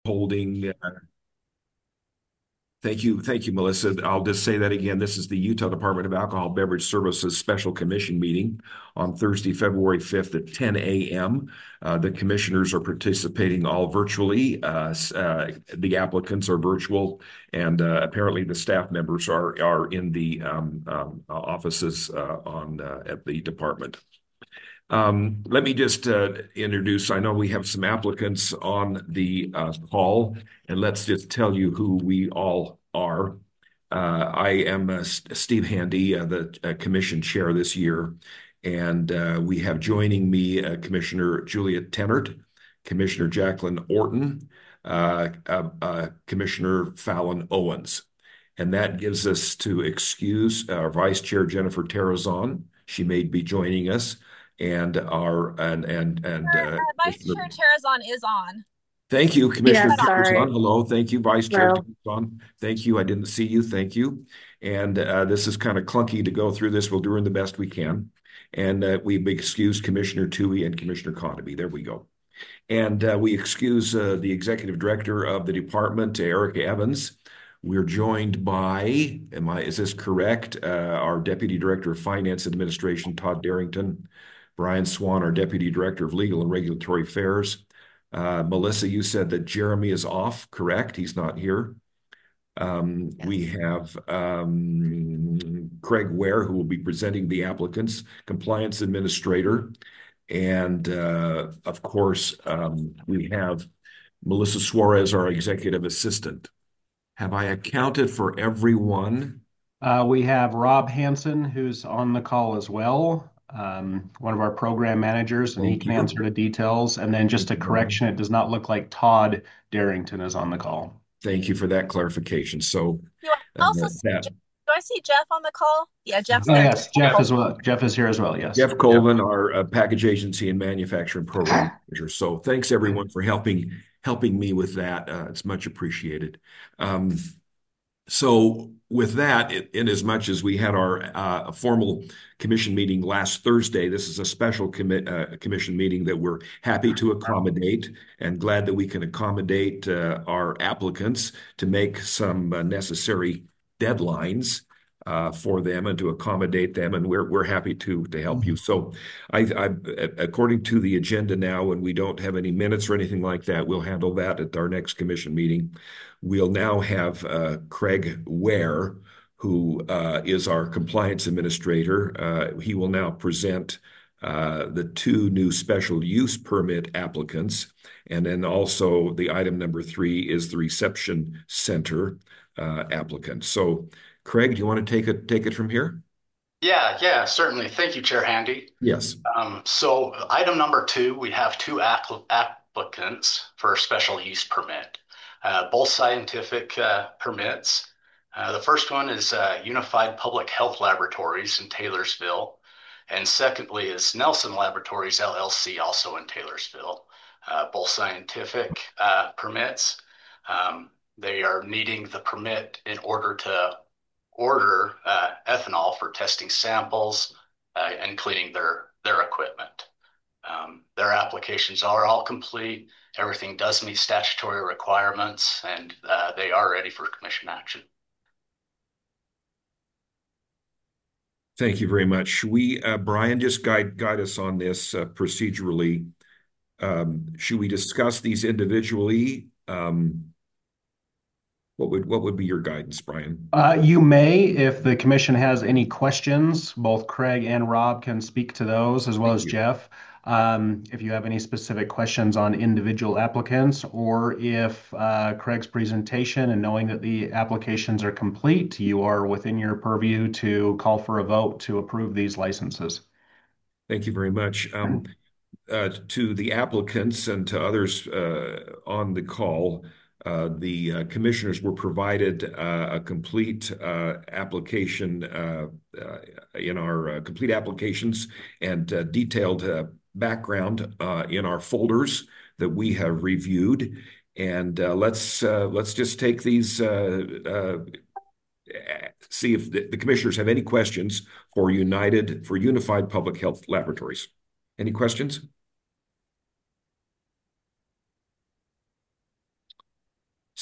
holding. Thank you, Melissa. I'll just say that again. This is the Utah Department of Alcohol Beverage Services Special Commission meeting on Thursday, February 5th at 10 a.m. The commissioners are participating all virtually. The applicants are virtual, and apparently the staff members are in the offices at the department. Let me just introduce, I know we have some applicants on the call, and let's just tell you who we all are. I am Steve Handy, the commission chair this year, and we have joining me Commissioner Juliet Tennert, Commissioner Jacqueline Orton, Commissioner Fallon Owens. And that gives us to excuse our Vice Chair Jennifer Terrazon. She may be joining us and Vice Chair Terrazon is on. thank you, Commissioner Yes, Terrazon. sorry. Hello, thank you, Vice Chair Well, Terrazon. Thank you. I didn't see you. Thank you. And this is kind of clunky to go through this. We'll do the best we can. And we excuse Commissioner Tui and Commissioner Conaby. There we go. And we excuse the Executive Director of the department, Erica Evans. We're joined by, is this correct? Our Deputy Director of Finance Administration, Todd Darrington. Brian Swan, our Deputy Director of Legal and Regulatory Affairs. Melissa, you said that Jeremy is off, correct? He's not here. We have Craig Ware, who will be presenting the applicants, Compliance Administrator. And of course, we have Melissa Suarez, our Executive Assistant. Have I accounted for everyone? We have Rob Hansen, who's on the call as well, one of our program managers, and he can answer the details. And then just a correction, it does not look like Todd Darrington is on the call. Thank you for that clarification. So do I see Jeff on the call? Yeah, Jeff's there. Yes, Jeff as well. Jeff is here as well. Yes. Jeff Colvin, our package agency and manufacturing program manager. So thanks everyone for helping me with that. It's much appreciated. So with that, in as much as we had our formal commission meeting last Thursday, this is a special commission meeting that we're happy to accommodate and glad that we can accommodate our applicants to make some necessary deadlines for them and to accommodate them, and we're happy to help you. So, according to the agenda now, and we don't have any minutes or anything like that, we'll handle that at our next commission meeting. We'll now have Craig Ware, who is our compliance administrator. He will now present the two new special use permit applicants, and then also the item number 3 is the reception center applicant. So, Craig, do you want to take it from here? Yeah, certainly. Thank you, Chair Handy. Yes. So item number 2, we have two applicants for a special use permit, both scientific permits. The first one is Unified Public Health Laboratories in Taylorsville, and secondly is Nelson Laboratories LLC, also in Taylorsville. Both scientific permits. They are needing the permit in order to order ethanol for testing samples and cleaning their equipment. Their applications are all complete. Everything does meet statutory requirements, and they are ready for commission action. Thank you very much. Should we, Brian, just guide us on this procedurally? Should we discuss these individually? What would be your guidance, Brian? You may, if the commission has any questions, both Craig and Rob can speak to those, as well as Jeff. If you have any specific questions on individual applicants, or if Craig's presentation and knowing that the applications are complete, you are within your purview to call for a vote to approve these licenses. Thank you very much. To the applicants and to others on the call, the commissioners were provided a complete application in our complete applications and detailed background in our folders that we have reviewed. And let's just take these, see if the commissioners have any questions for Unified Public Health Laboratories. Any questions?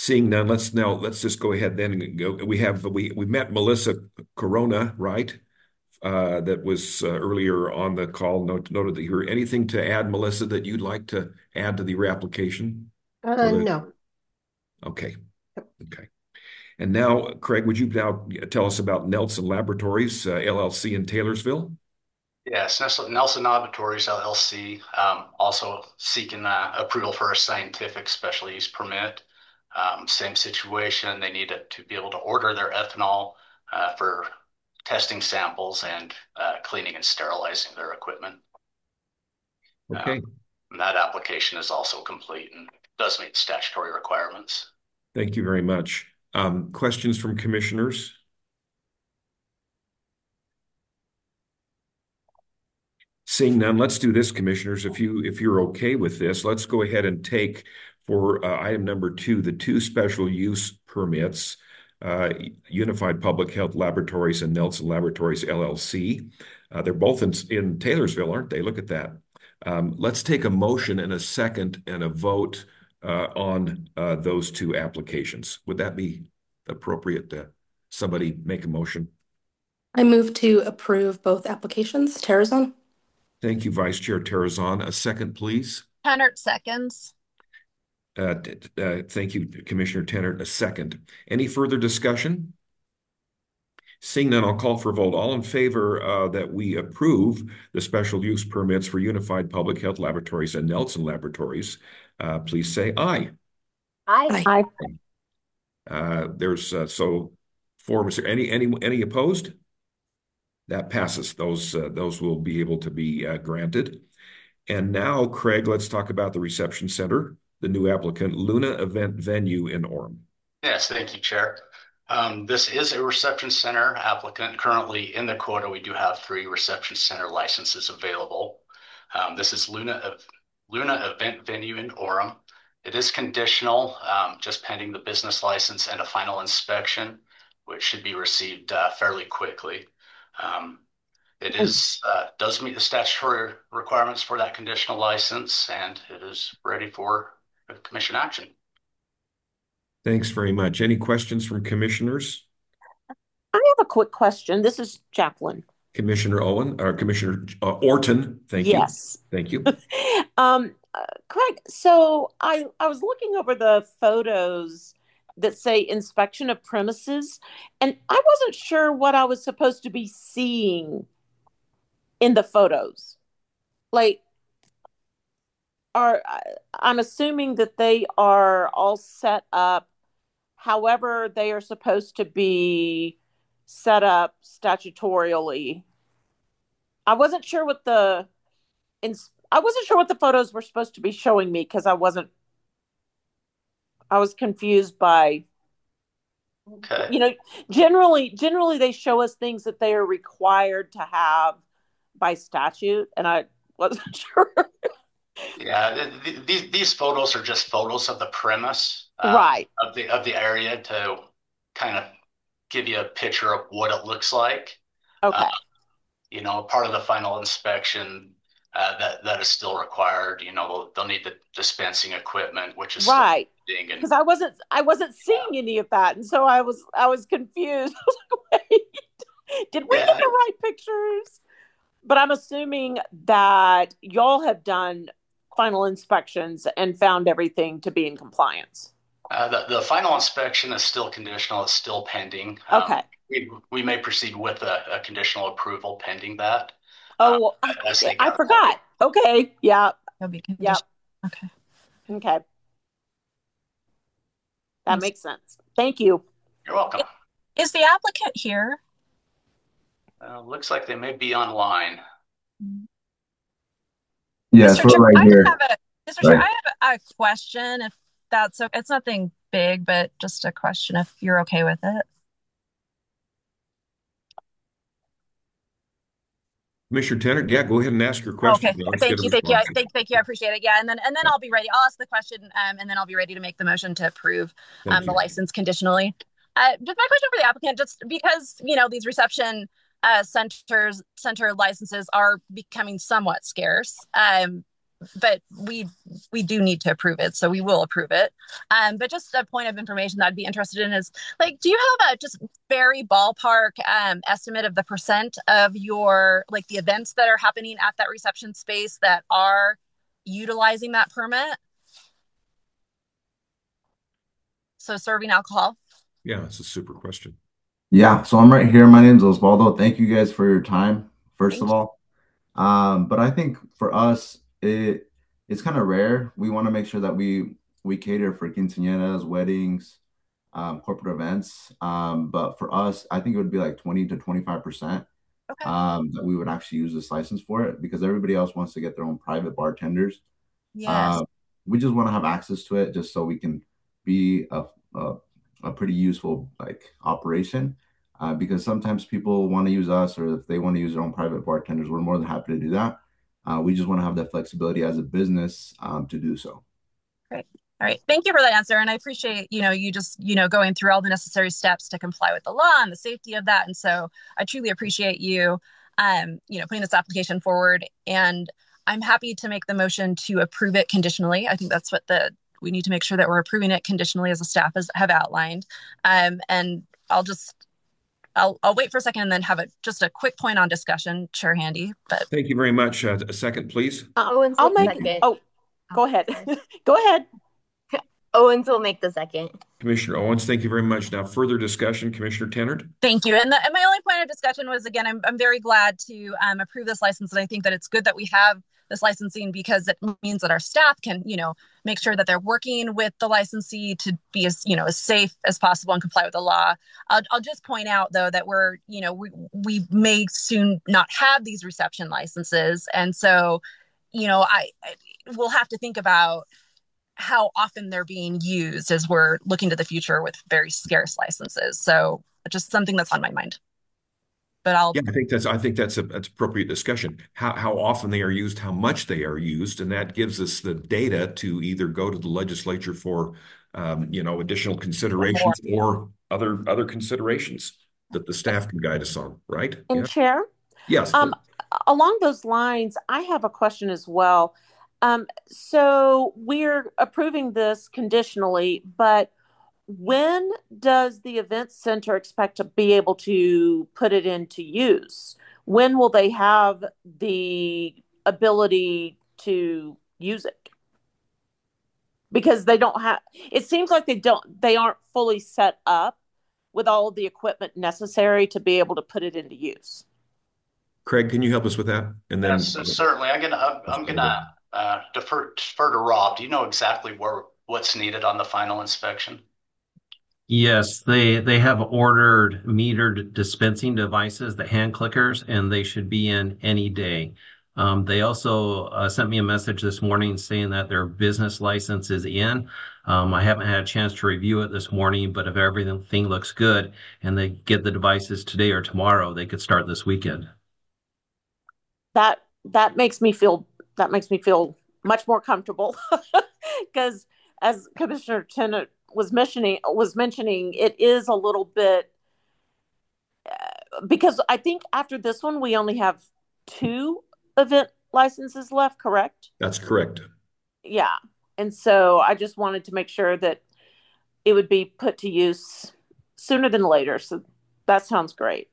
Seeing none, let's just go ahead then and go. We met Melissa Corona, right? That was earlier on the call. Noted that you heard anything to add, Melissa, that you'd like to add to your application? No. Okay. Okay. And now, Craig, would you now tell us about Nelson Laboratories, LLC in Taylorsville? Yes, Nelson Laboratories LLC, also seeking approval for a scientific special use permit. Same situation. They need to be able to order their ethanol for testing samples and cleaning and sterilizing their equipment. Okay. And that application is also complete and does meet the statutory requirements. Thank you very much. Questions from commissioners? Seeing none, let's do this, commissioners. If you're okay with this, let's go ahead and take for item number 2, the 2 special use permits, Unified Public Health Laboratories and Nelson Laboratories LLC. They're both in Taylorsville, aren't they? Look at that. Let's take a motion and a second and a vote on those 2 applications. Would that be appropriate to somebody make a motion? I move to approve both applications. Terrazon? Thank you, Vice Chair Terrazon. A second, please. Tennert seconds. Thank you, Commissioner Tennert. A second. Any further discussion? Seeing none, I'll call for a vote. All in favor that we approve the special use permits for Unified Public Health Laboratories and Nelson Laboratories, please say aye. Aye. There's so 4. Is there any opposed? That passes. Those will be able to be granted. And now, Craig, let's talk about the reception center, the new applicant, Luna Event Venue in Orem. Yes, thank you, Chair. This is a reception center applicant. Currently in the quota, we do have 3 reception center licenses available. This is Luna Event Venue in Orem. It is conditional, just pending the business license and a final inspection, which should be received fairly quickly. It does meet the statutory requirements for that conditional license, and it is ready for commission action. Thanks very much. Any questions from commissioners? I have a quick question. This is Jacqueline. Commissioner Owen or Commissioner Orton. Thank you. Yes. Thank you. Craig, so I was looking over the photos that say inspection of premises, and I wasn't sure what I was supposed to be seeing in the photos. Like, I'm assuming that they are all set up however they are supposed to be set up statutorily. I wasn't sure what the photos were supposed to be showing me because I was confused by, Okay. Generally they show us things that they are required to have by statute, and I wasn't sure. Yeah, these photos are just photos of the premise, Right. of the area to kind of give you a picture of what it looks like. Okay. Part of the final inspection that is still required. They'll need the dispensing equipment, which is right. Still because I wasn't seeing any of that, and so I was confused. I was like, wait, did we get the right pictures? But I'm assuming that y'all have done final inspections and found everything to be in compliance. The final inspection is still conditional. It's still pending. Okay. We may proceed with a conditional approval pending that. Oh, I forgot. Okay. Yeah. That'll be conditional. Yeah. Okay. Okay. That makes sense. Thank you. You're welcome. Is the applicant here? Looks like they may be online. Yes, we're right here. Mr. Chair, I have a question. If that's okay. It's nothing big, but just a question. If you're okay with it. Commissioner Tennant, yeah, go ahead and ask your question. Okay, thank you. I appreciate it. Yeah, and then I'll be ready. I'll ask the question, and then I'll be ready to make the motion to approve the license conditionally. Just my question for the applicant, just because these reception center licenses are becoming somewhat scarce. but we do need to approve it, so we will approve it. But just a point of information that I'd be interested in is, like, do you have a just very ballpark estimate of the percent of your, like, the events that are happening at that reception space that are utilizing that permit? So serving alcohol. Yeah, it's a super question. Yeah, so I'm right here. My name's Osvaldo. Thank you guys for your time, first of all. But I think for us, it's kind of rare. We want to make sure that we cater for quinceañeras, weddings, corporate events. But for us, I think it would be like 20 to 25% Okay. that we would actually use this license for it because everybody else wants to get their own private bartenders. Yes. We just want to have access to it just so we can be a, a pretty useful like operation. Because sometimes people want to use us, or if they want to use their own private bartenders, we're more than happy to do that. We just want to have that flexibility as a business to do so. Great. All right. Thank you for that answer. And I appreciate, you just, going through all the necessary steps to comply with the law and the safety of that. And so I truly appreciate you, putting this application forward. And I'm happy to make the motion to approve it conditionally. I think that's what we need to make sure that we're approving it conditionally as the staff have outlined. And I'll wait for a second and then have just a quick point on discussion, Chair Handy. But thank you very much. A second, please. Owens I'll will make. second. Oh, go ahead. Go ahead. Owens will make the second. Commissioner Owens, thank you very much. Now, further discussion, Commissioner Tennard. Thank you. And my only point of discussion was, again, I'm very glad to approve this license. And I think that it's good that we have this licensing because it means that our staff can, make sure that they're working with the licensee to be as safe as possible and comply with the law. I'll just point out, though, that we may soon not have these reception licenses. And so, we'll have to think about how often they're being used as we're looking to the future with very scarce licenses. So just something that's on my mind. But I think that's appropriate discussion. How often they are used, how much they are used, and that gives us the data to either go to the legislature for additional considerations or other considerations that the staff can guide us on, right? And Chair? Yes. Along those lines, I have a question as well. So we're approving this conditionally, but when does the event center expect to be able to put it into use? When will they have the ability to use it? Because it seems like they aren't fully set up with all of the equipment necessary to be able to put it into use. Craig, can you help us with that? And then yes, certainly. I'm gonna defer to Rob. Do you know exactly what's needed on the final inspection? Yes, they have ordered metered dispensing devices, the hand clickers, and they should be in any day. They also sent me a message this morning saying that their business license is in. I haven't had a chance to review it this morning, but if everything looks good and they get the devices today or tomorrow, they could start this weekend. That makes me feel much more comfortable because as Commissioner Tennant was mentioning, it is a little bit because I think after this one we only have 2 event licenses left, correct? That's correct. Yeah. And so I just wanted to make sure that it would be put to use sooner than later. So that sounds great.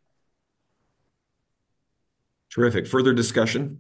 Terrific. Further discussion?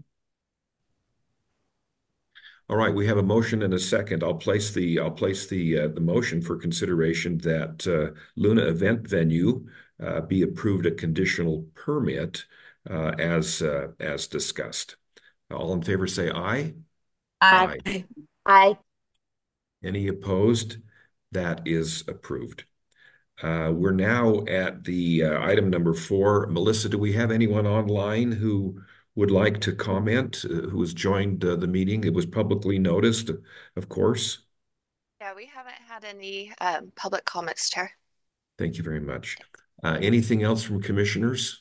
All right, we have a motion and a second. I'll place the motion for consideration that Luna Event Venue be approved a conditional permit as discussed. All in favor say aye. Aye. Aye. Aye. Any opposed? That is approved. We're now at the item number 4. Melissa, do we have anyone online who would like to comment, who has joined the meeting? It was publicly noticed, of course. Yeah, we haven't had any public comments, Chair. Thank you very much. Anything else from commissioners?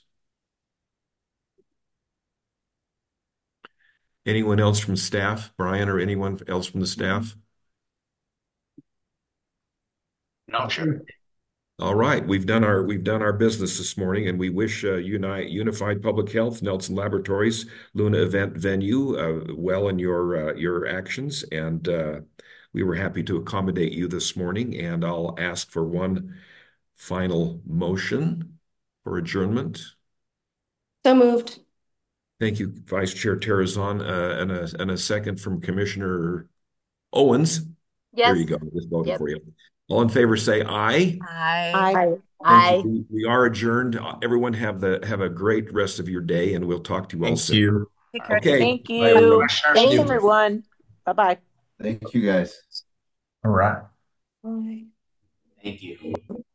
Anyone else from staff? Brian or anyone else from the staff? No, sure. All right, we've done our business this morning, and we wish Unified Public Health, Nelson Laboratories, Luna Event Venue well in your actions, and we were happy to accommodate you this morning. And I'll ask for one final motion for adjournment. So moved. Thank you, Vice Chair Terrazon, and a second from Commissioner Owens. Yes. There you go. Just voted for you. All in favor, say aye. Aye. Aye. We are adjourned. Everyone have a great rest of your day, and we'll talk to you all soon. you. Take care. Okay. Thank Bye, everyone. you. Thank Thanks, you. everyone. Bye-bye. Thank you guys. All right. Aye. Thank you.